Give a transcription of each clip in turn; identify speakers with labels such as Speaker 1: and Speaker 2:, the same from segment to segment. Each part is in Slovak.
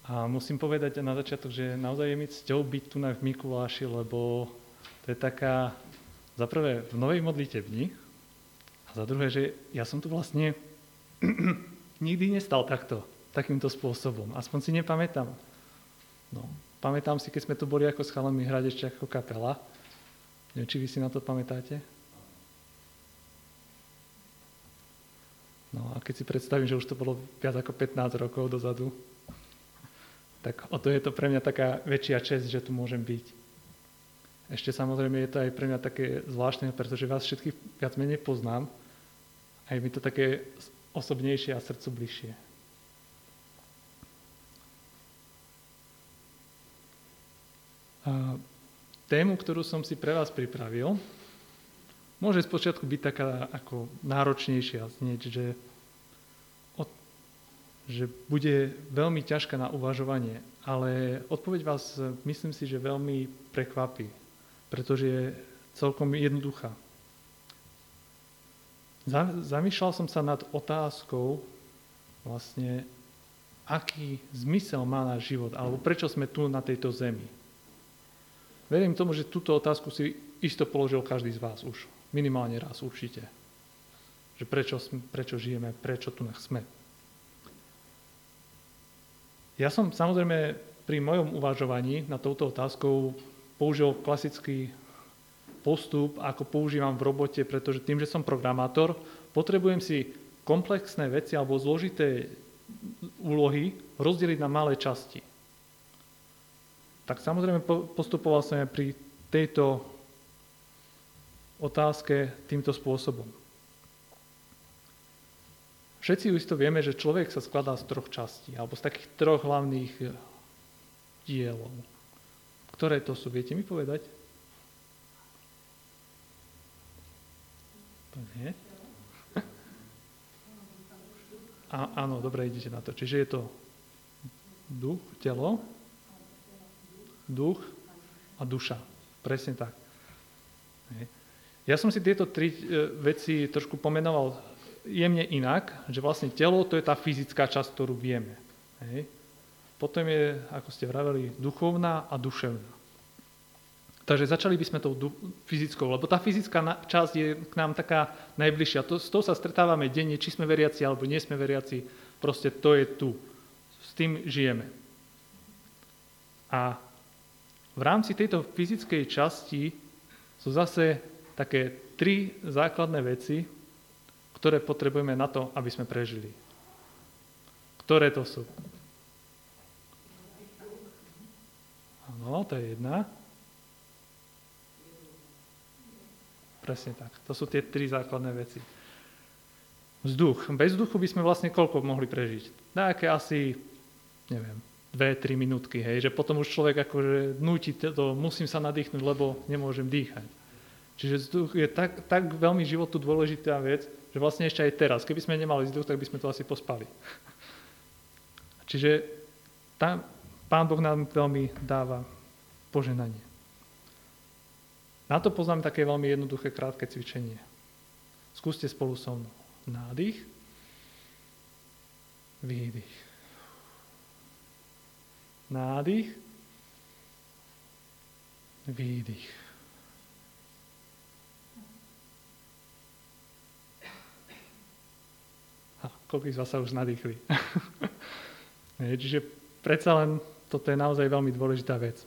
Speaker 1: A musím povedať na začiatok, že naozaj je mi cťou byť tu v Mikuláši, lebo to je taká, za prvé, v novej modlitebni, a za druhé, že ja som tu vlastne nikdy nestal takýmto spôsobom. Aspoň si nepamätám. No, pamätám si, keď sme tu boli ako s chalami hrať ešte ako kapela. Neviem, či vy si na to pamätáte? No a keď si predstavím, že už to bolo viac ako 15 rokov dozadu, tak o to je to pre mňa taká väčšia česť, že tu môžem byť. Ešte samozrejme je to aj pre mňa také zvláštne, pretože vás všetkých viac menej poznám a je mi to také osobnejšie a srdcu bližšie. A tému, ktorú som si pre vás pripravil, môže spočiatku byť taká ako náročnejšia, znieť, že bude veľmi ťažká na uvažovanie, ale odpoveď vás, myslím si, že veľmi prekvapí, pretože je celkom jednoduchá. Zamýšľal som sa nad otázkou, vlastne, aký zmysel má náš život, alebo prečo sme tu na tejto zemi. Verím tomu, že túto otázku si isto položil každý z vás už, minimálne raz určite. Že prečo žijeme, prečo tu sme. Ja som samozrejme pri mojom uvažovaní nad touto otázkou použil klasický postup, ako používam v robote, pretože tým, že som programátor, potrebujem si komplexné veci alebo zložité úlohy rozdeliť na malé časti. Tak samozrejme postupoval som aj pri tejto otázke týmto spôsobom. Všetci isto vieme, že človek sa skladá z 3 častí, alebo z takých 3 hlavných dielov. Ktoré to sú, viete mi povedať? To nie. Áno, dobre, idete na to. Čiže je to duch, telo, duch a duša. Presne tak. Ja som si tieto 3 veci trošku pomenoval jemne inak, že vlastne telo to je tá fyzická časť, ktorú vieme. Hej. Potom je, ako ste vraveli, duchovná a duševná. Takže začali by sme tou fyzickou, lebo tá fyzická časť je k nám taká najbližšia. S tou sa stretávame denne, či sme veriaci alebo nie sme veriaci, proste to je tu. S tým žijeme. A v rámci tejto fyzickej časti sú zase také 3 základné veci, ktoré potrebujeme na to, aby sme prežili. Ktoré to sú? Áno, to je jedna. Presne tak. To sú tie 3 základné veci. Vzduch. Bez vzduchu by sme vlastne koľko mohli prežiť? Také asi, neviem, 2-3 minútky, hej, že potom už človek akože núti to, musím sa nadýchnuť, lebo nemôžem dýchať. Čiže vzduch je tak veľmi životu dôležitá vec, že vlastne ešte aj teraz, keby sme nemali vzduch, tak by sme to asi pospali. Čiže Pán Boh nám veľmi dáva požehnanie. Na to poznám také veľmi jednoduché, krátke cvičenie. Skúste spolu so mnou. Nádych, výdych. Nádych, výdych. Koľko z vás sa už nadýchli. Čiže predsa len toto je naozaj veľmi dôležitá vec.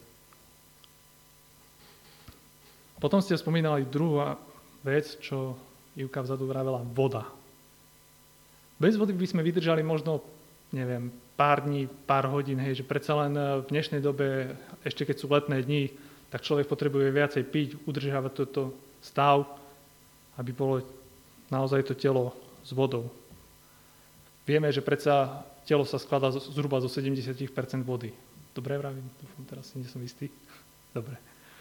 Speaker 1: Potom ste spomínali druhá vec, čo Ivka vzadu vravela, voda. Bez vody by sme vydržali možno, neviem, pár dní, pár hodín, hej, že predsa len v dnešnej dobe, ešte keď sú letné dni, tak človek potrebuje viacej piť, udržiavať toto stav, aby bolo naozaj to telo s vodou. Vieme, že predsa telo sa skladá zhruba zo 70% vody. Dobre vravím? Teraz si nie som istý. Dobre.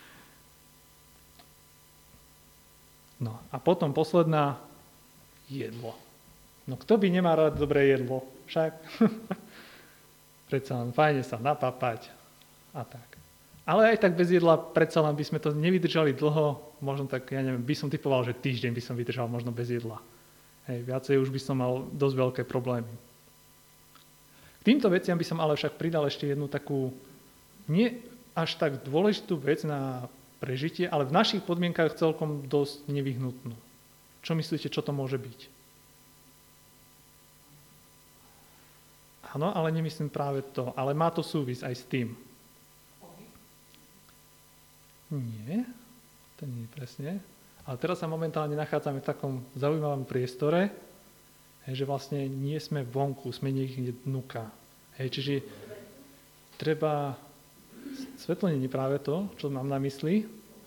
Speaker 1: No a potom posledná, jedlo. No kto by nemal rád dobré jedlo? Však. Predsa len fajne sa napapať a tak. Ale aj tak bez jedla predsa len by sme to nevydržali dlho, možno tak, ja neviem, by som typoval, že týždeň by som vydržal možno bez jedla. Hej, viacej už by som mal dosť veľké problémy. K týmto veciam by som ale však pridal ešte jednu takú nie až tak dôležitú vec na prežitie, ale v našich podmienkach celkom dosť nevyhnutnú. Čo myslíte, čo to môže byť? Áno, ale nemyslím práve to, ale má to súvis aj s tým. Nie, to nie je presne. Ale teraz sa momentálne nachádzame v takom zaujímavom priestore, že vlastne nie sme vonku, sme niekde dnuka. Čiže treba... Svetlo nie je práve to, čo mám na mysli,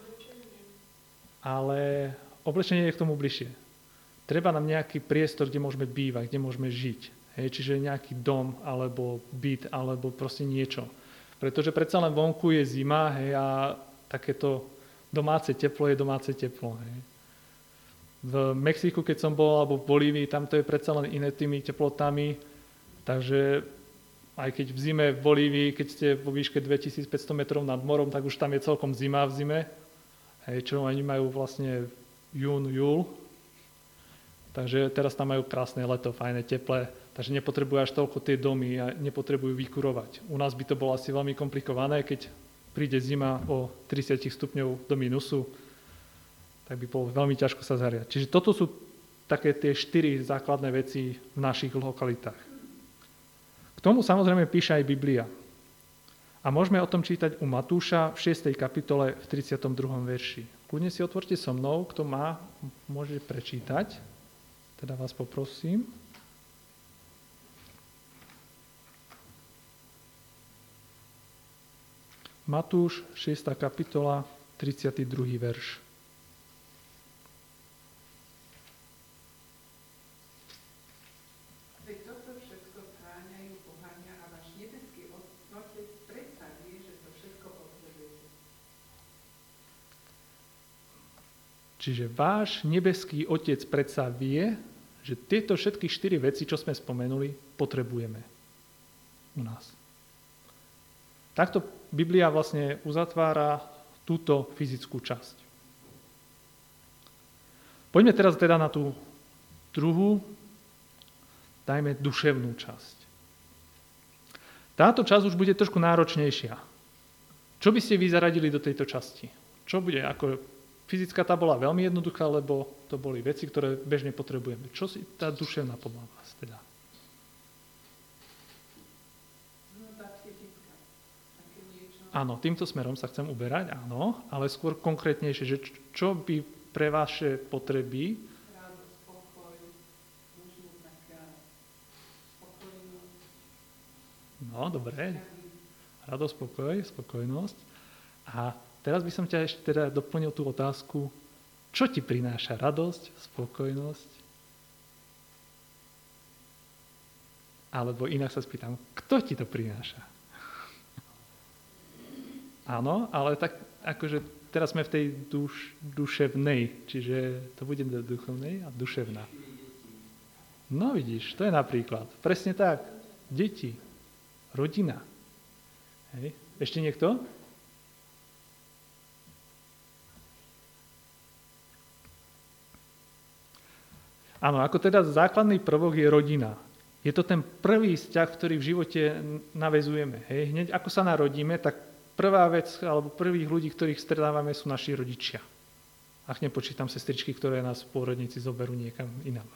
Speaker 1: ale oblečenie je k tomu bližšie. Treba nám nejaký priestor, kde môžeme bývať, kde môžeme žiť. Čiže nejaký dom, alebo byt, alebo proste niečo. Pretože predsa len vonku je zima a takéto domáce teplo je domáce teplo. V Mexiku, keď som bol, alebo v Bolívii, tam to je predsa len iné tými teplotami, takže aj keď v zime v Bolívii, keď ste vo výške 2500 metrov nad morom, tak už tam je celkom zima v zime. Čo oni majú vlastne jún, júl. Takže teraz tam majú krásne leto, fajné, teplé. Takže nepotrebujú až toľko tie domy a nepotrebujú vykurovať. U nás by to bolo asi veľmi komplikované, keď príde zima o 30 stupňov do minusu, tak by bolo veľmi ťažko sa zahriať. Čiže toto sú také tie 4 základné veci v našich lokalitách. K tomu samozrejme píše aj Biblia. A môžeme o tom čítať u Matúša v 6. kapitole v 32. verši. Kľudne si otvorte so mnou, kto má, môže prečítať. Teda vás poprosím. Matúš, 6. kapitola, 32. verš. Čiže váš nebeský Otec predsa vie, že tieto všetky 4 veci, čo sme spomenuli, potrebujeme u nás. Takto Biblia vlastne uzatvára túto fyzickú časť. Poďme teraz teda na tú druhú, dajme duševnú časť. Táto časť už bude trošku náročnejšia. Čo by ste vy zaradili do tejto časti? Čo bude ako... Fyzická tá bola veľmi jednoduchá, lebo to boli veci, ktoré bežne potrebujeme. Čo si tá duševná podľa vás teda? Áno, týmto smerom sa chcem uberať, áno, ale skôr konkrétnejšie, že čo by pre vaše potreby...
Speaker 2: Radosť, pokoj, možno taká spokojnosť.
Speaker 1: No, dobre. Radosť, pokoj, spokojnosť. A teraz by som ťa ešte teda doplnil tú otázku, čo ti prináša radosť, spokojnosť? Alebo inak sa spýtam, kto ti to prináša? Áno, ale tak akože teraz sme v tej duševnej, čiže to bude duchovnej a duševná. No vidíš, to je napríklad. Presne tak. Deti, rodina. Hej. Ešte niekto? Áno, ako teda základný prvok je rodina. Je to ten prvý vzťah, ktorý v živote naväzujeme. Hej. Hneď ako sa narodíme, tak prvá vec, alebo prvých ľudí, ktorých stretávame, sú naši rodičia. Ach, nepočítam sestričky, ktoré nás v pôrodnici zoberú niekam inam.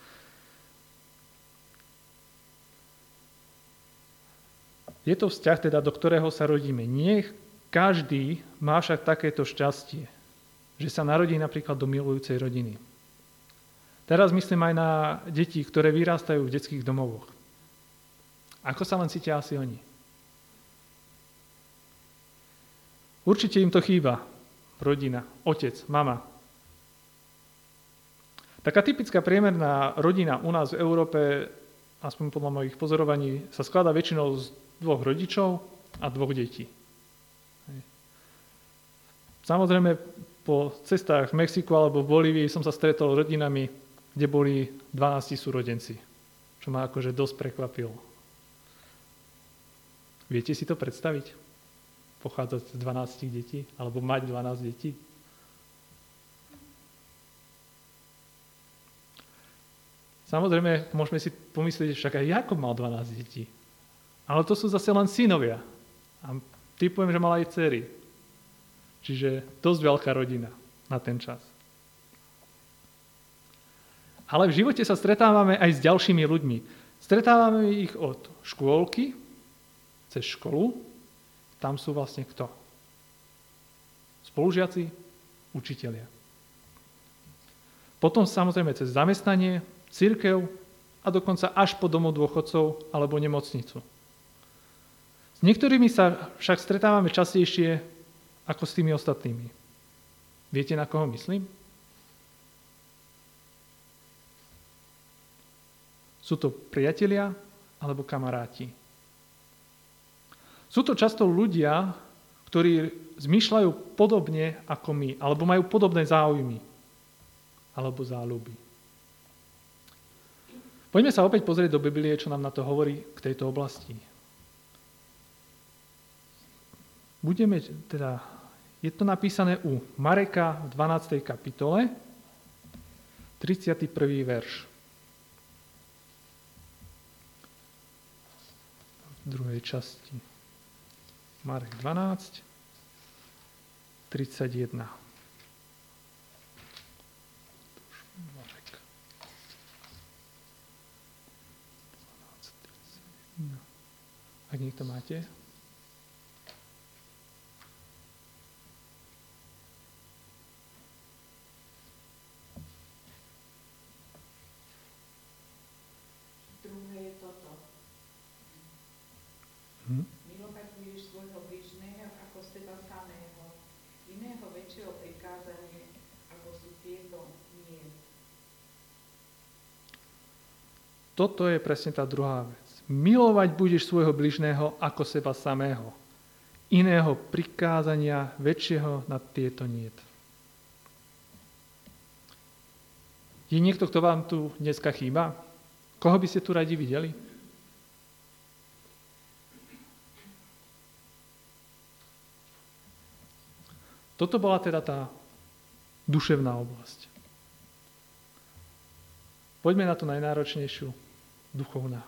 Speaker 1: Je to vzťah, teda, do ktorého sa rodíme. Nie každý má však takéto šťastie, že sa narodí napríklad do milujúcej rodiny. Teraz myslím aj na deti, ktoré vyrastajú v detských domovoch. Ako sa len cítia asi oni? Určite im to chýba. Rodina, otec, mama. Taká typická priemerná rodina u nás v Európe, aspoň podľa mojich pozorovaní, sa skladá väčšinou z 2 rodičov a 2 detí. Samozrejme, po cestách v Mexiku alebo v Bolívii som sa stretol s rodinami, kde boli 12 súrodenci, čo ma akože dosť prekvapilo. Viete si to predstaviť? Pochádzať z 12 detí? Alebo mať 12 detí? Samozrejme, môžeme si pomyslieť, však aj Jakob mal 12 detí. Ale to sú zase len synovia. A typujem, že mala aj dcery. Čiže dosť veľká rodina na ten čas. Ale v živote sa stretávame aj s ďalšími ľuďmi. Stretávame ich od škôlky, cez školu. Tam sú vlastne kto? Spolužiaci, učitelia. Potom samozrejme cez zamestnanie, cirkev a dokonca až po domov dôchodcov alebo nemocnicu. S niektorými sa však stretávame častejšie ako s tými ostatnými. Viete, na koho myslím? Sú to priatelia alebo kamaráti. Sú to často ľudia, ktorí zmýšľajú podobne ako my, alebo majú podobné záujmy alebo záľuby. Poďme sa opäť pozrieť do Biblie, čo nám na to hovorí k tejto oblasti. Je to napísané u Mareka v 12. kapitole, 31. verš. V druhej časti. Marek 12, 31. Marek 12, 31. Ak niekto máte?
Speaker 2: Druhé je toto. Milovať budeš svojho bližného ako seba samého. Iného väčšieho prikázania, ako sú tieto, nie.
Speaker 1: Toto je presne tá druhá vec. Milovať budeš svojho bližného ako seba samého. Iného prikázania väčšieho nad tieto niet. Je niekto, kto vám tu dneska chýba? Koho by ste tu radi videli? Toto bola teda tá duševná oblasť. Poďme na tú najnáročnejšiu, duchovná.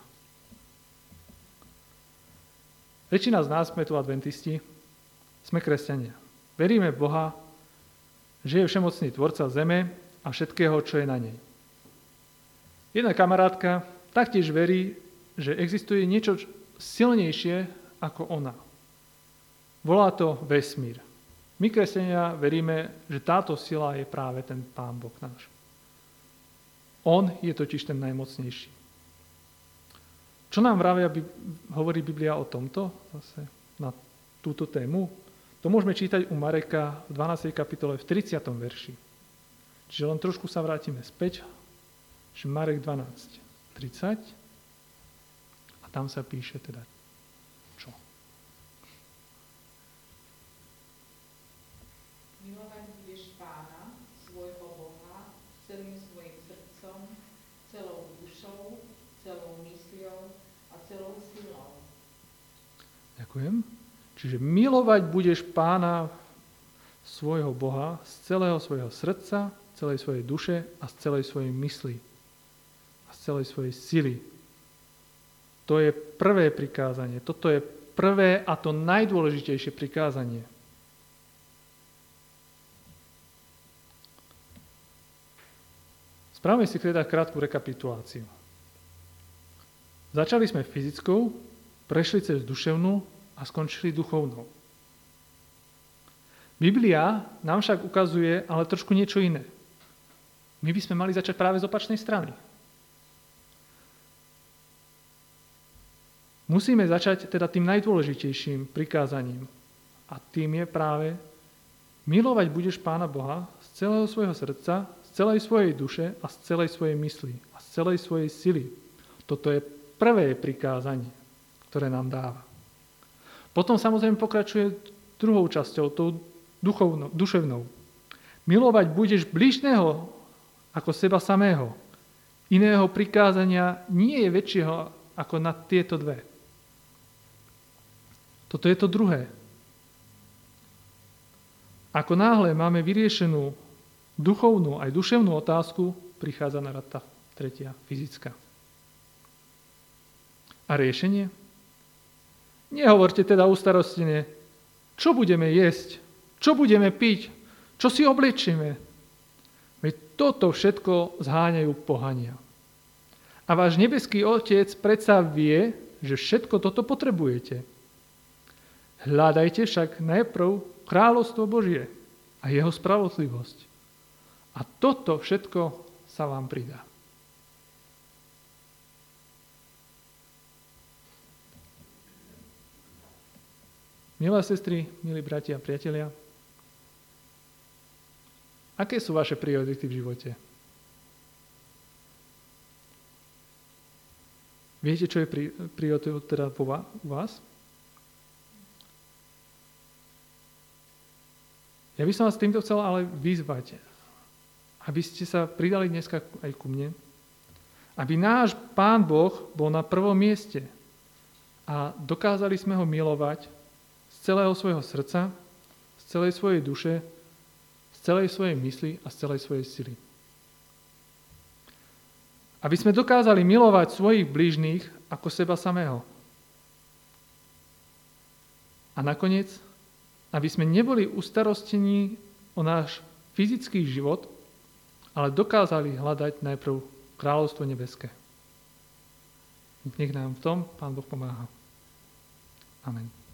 Speaker 1: Väčšina z nás sme tu adventisti, sme kresťania. Veríme v Boha, že je všemocný tvorca zeme a všetkého, čo je na nej. Jedna kamarátka taktiež verí, že existuje niečo silnejšie ako ona. Volá to vesmír. My, kresťania, veríme, že táto sila je práve ten Pán Boh náš. On je totiž ten najmocnejší. Čo nám hovorí Biblia o tomto, zase na túto tému? To môžeme čítať u Mareka v 12. kapitole v 30. verši. Čiže len trošku sa vrátime späť, že Marek 12:30 a tam sa píše teda čo?
Speaker 2: Milovať budeš Pána, svojho Boha, celým svojim srdcom, celou dušou, celou mysľou a celou silou.
Speaker 1: Ďakujem. Čiže milovať budeš Pána, svojho Boha, z celého svojho srdca, celej svojej duše a z celej svojej mysli a z celej svojej sily. To je prvé prikázanie. Toto je prvé a to najdôležitejšie prikázanie. Spravme si teda krátku rekapituláciu. Začali sme fyzickou, prešli cez duševnú a skončili duchovnou. Biblia nám však ukazuje ale trošku niečo iné. My by sme mali začať práve z opačnej strany. Musíme začať teda tým najdôležitejším prikázaním. A tým je práve milovať budeš Pána Boha z celého svojho srdca, z celej svojej duše a z celej svojej mysli a z celej svojej sily. Toto je prvé prikázanie, ktoré nám dáva. Potom samozrejme pokračuje druhou časťou, tou duševnou. Milovať budeš bližného ako seba samého. Iného prikázania nie je väčšieho ako na tieto dve. Toto je to druhé. Ako náhle máme vyriešenú duchovnú aj duševnú otázku, prichádza na rad tá tretia, fyzická. A riešenie? Nehovorte teda ustarostene, čo budeme jesť, čo budeme piť, čo si oblečieme. Veď toto všetko zháňajú pohania. A váš nebeský Otec predsa vie, že všetko toto potrebujete. Hľadajte však najprv kráľovstvo Božie a jeho spravodlivosť. A toto všetko sa vám pridá. Milé sestry, milí bratia a priatelia, aké sú vaše priority v živote? Viete, čo je prioritou teda u vás? Ja by som vás týmto chcel ale vyzvať, aby ste sa pridali dneska aj ku mne, aby náš Pán Boh bol na prvom mieste a dokázali sme ho milovať z celého svojho srdca, z celej svojej duše, z celej svojej mysli a z celej svojej sily. Aby sme dokázali milovať svojich blížnych ako seba samého. A nakoniec, aby sme neboli ustarostení o náš fyzický život, ale dokázali hľadať najprv kráľovstvo nebeské. Nech nám v tom Pán Boh pomáha. Amen.